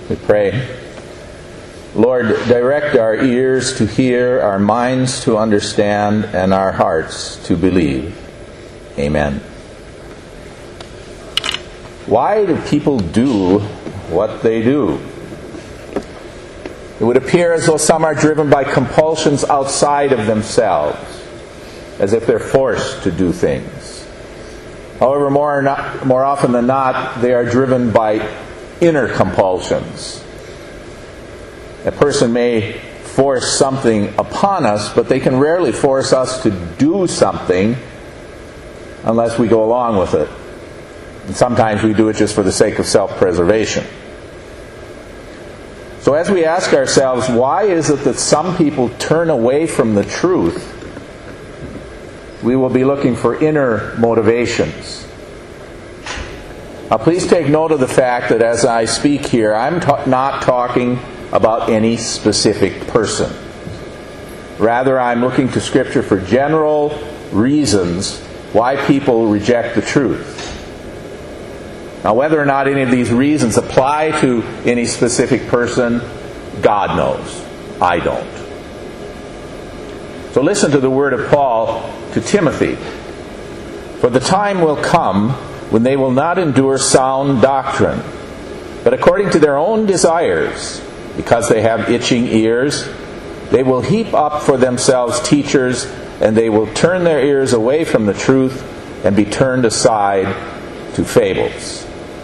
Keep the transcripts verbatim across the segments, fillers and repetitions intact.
We pray. Lord, direct our ears to hear, our minds to understand, and our hearts to believe. Amen. Why do people do what they do? It would appear as though some are driven by compulsions outside of themselves, as if they're forced to do things. However, more, not, more often than not, they are driven by inner compulsions. A person may force something upon us, but they can rarely force us to do something unless we go along with it. And sometimes we do it just for the sake of self-preservation. So as we ask ourselves, why is it that some people turn away from the truth, we will be looking for inner motivations. Now please take note of the fact that as I speak here, I'm ta- not talking about any specific person. Rather, I'm looking to Scripture for general reasons why people reject the truth. Now, whether or not any of these reasons apply to any specific person, God knows. I don't. So listen to the word of Paul to Timothy. For the time will come when they will not endure sound doctrine, but according to their own desires, because they have itching ears, they will heap up for themselves teachers, and they will turn their ears away from the truth and be turned aside to fables.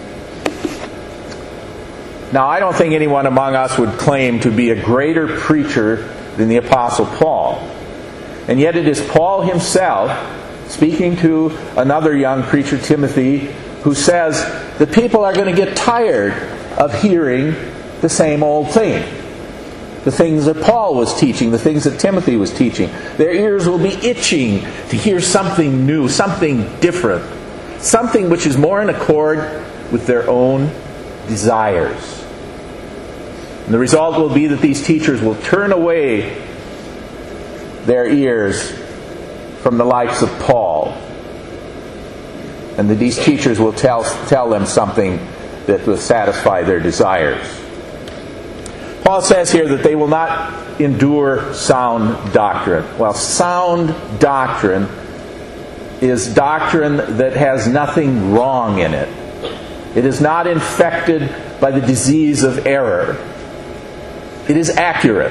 Now, I don't think anyone among us would claim to be a greater preacher than the Apostle Paul. And yet it is Paul himself, speaking to another young preacher, Timothy, who says that people are going to get tired of hearing the same old thing. The things that Paul was teaching, the things that Timothy was teaching. Their ears will be itching to hear something new, something different, something which is more in accord with their own desires. And the result will be that these teachers will turn away their ears from the likes of Paul. And that these teachers will tell, tell them something that will satisfy their desires. Paul says here that they will not endure sound doctrine. Well, sound doctrine is doctrine that has nothing wrong in it. It is not infected by the disease of error. It is accurate.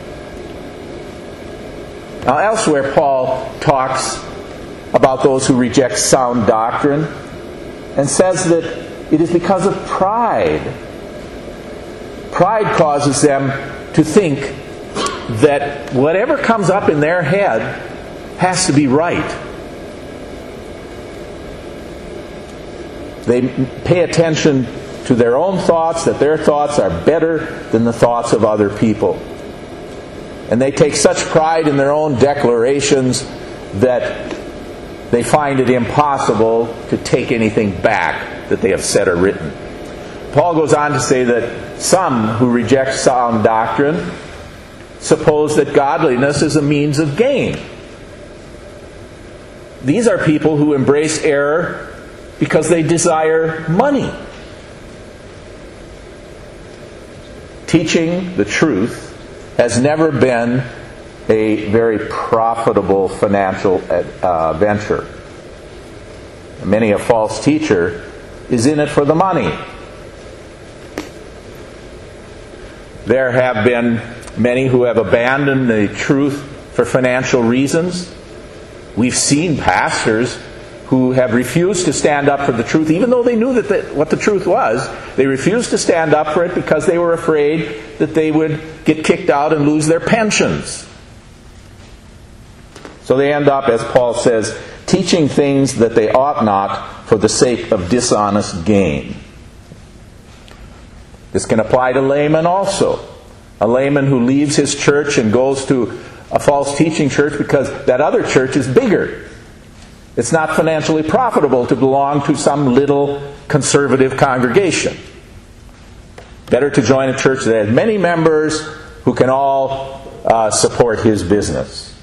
Now, elsewhere, Paul talks about those who reject sound doctrine and says that it is because of pride. Pride causes them to think that whatever comes up in their head has to be right. They pay attention to their own thoughts, that their thoughts are better than the thoughts of other people. And they take such pride in their own declarations that they find it impossible to take anything back that they have said or written. Paul goes on to say that some who reject sound doctrine suppose that godliness is a means of gain. These are people who embrace error because they desire money. Teaching the truth has never been a very profitable financial uh, venture. Many a false teacher is in it for the money. There have been many who have abandoned the truth for financial reasons. We've seen pastors who have refused to stand up for the truth, even though they knew that the, what the truth was. They refused to stand up for it because they were afraid that they would get kicked out and lose their pensions. So they end up, as Paul says, teaching things that they ought not for the sake of dishonest gain. This can apply to laymen also. A layman who leaves his church and goes to a false teaching church because that other church is bigger. It's not financially profitable to belong to some little conservative congregation. Better to join a church that has many members who can all uh, support his business.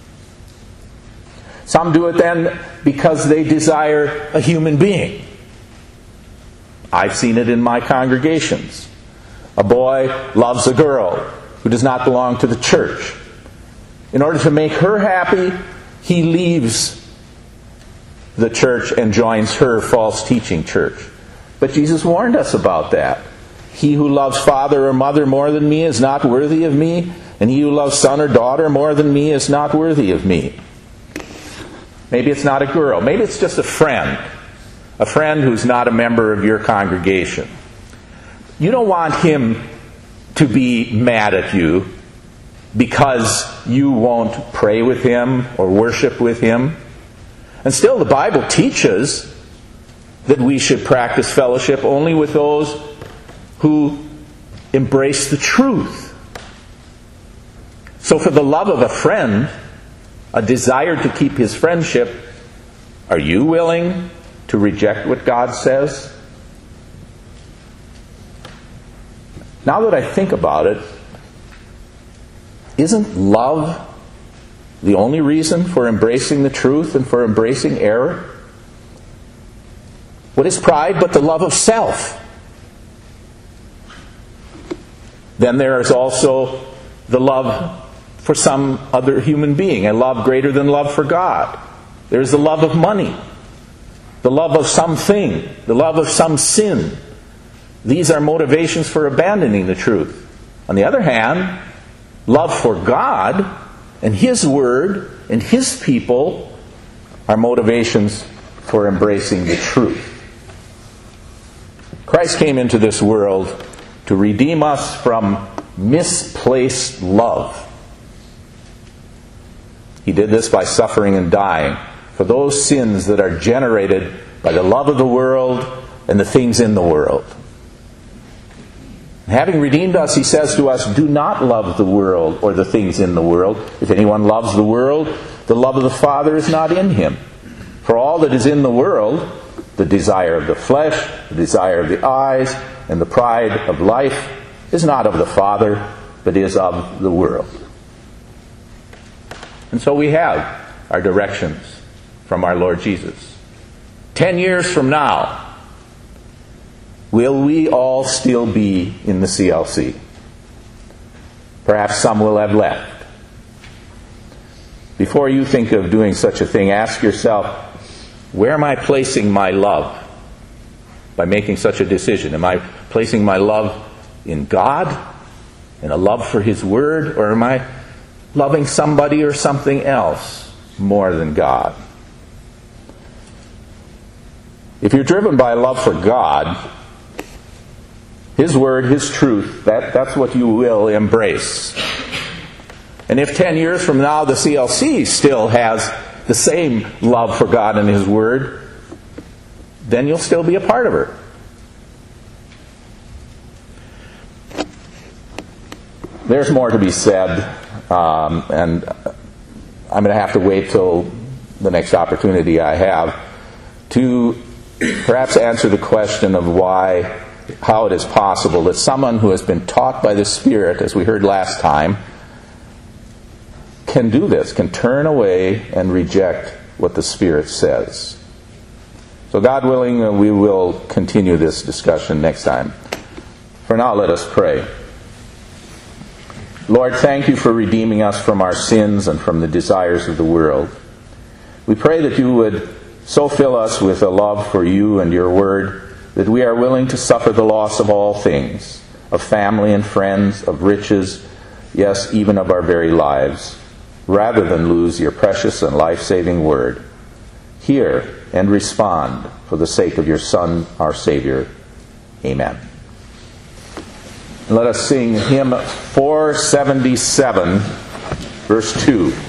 Some do it then because they desire a human being. I've seen it in my congregations. A boy loves a girl who does not belong to the church. In order to make her happy, he leaves the church and joins her false teaching church. But Jesus warned us about that. He who loves father or mother more than me is not worthy of me, and he who loves son or daughter more than me is not worthy of me. Maybe it's not a girl. Maybe it's just a friend. A friend who's not a member of your congregation. You don't want him to be mad at you because you won't pray with him or worship with him. And still the Bible teaches that we should practice fellowship only with those who embrace the truth. So for the love of a friend, a desire to keep his friendship, are you willing to reject what God says? Now that I think about it, isn't love the only reason for embracing the truth and for embracing error? What is pride but the love of self? Then there is also the love for some other human being, a love greater than love for God. There's the love of money, the love of something, the love of some sin. These are motivations for abandoning the truth. On the other hand, love for God and His Word and His people are motivations for embracing the truth. Christ came into this world to redeem us from misplaced love. He did this by suffering and dying for those sins that are generated by the love of the world and the things in the world. Having redeemed us, He says to us, do not love the world or the things in the world. If anyone loves the world, the love of the Father is not in him. For all that is in the world, the desire of the flesh, the desire of the eyes, and the pride of life, is not of the Father, but is of the world. And so we have our directions from our Lord Jesus. Ten years from now, will we all still be in the C L C? Perhaps some will have left. Before you think of doing such a thing, ask yourself, where am I placing my love by making such a decision? Am I placing my love in God, in a love for His Word, or am I loving somebody or something else more than God? If you're driven by a love for God, His Word, His truth, that, that's what you will embrace. And if ten years from now the C L C still has the same love for God and His Word, then you'll still be a part of her. There's more to be said, um, and I'm going to have to wait till the next opportunity I have to perhaps answer the question of why, how it is possible that someone who has been taught by the Spirit, as we heard last time, can do this, can turn away and reject what the Spirit says. So God willing, we will continue this discussion next time. For now, let us pray. Lord, thank You for redeeming us from our sins and from the desires of the world. We pray that You would so fill us with a love for You and Your Word that we are willing to suffer the loss of all things, of family and friends, of riches, yes, even of our very lives, rather than lose Your precious and life-saving Word. Hear and respond for the sake of Your Son, our Savior. Amen. And let us sing hymn four seventy-seven, verse two.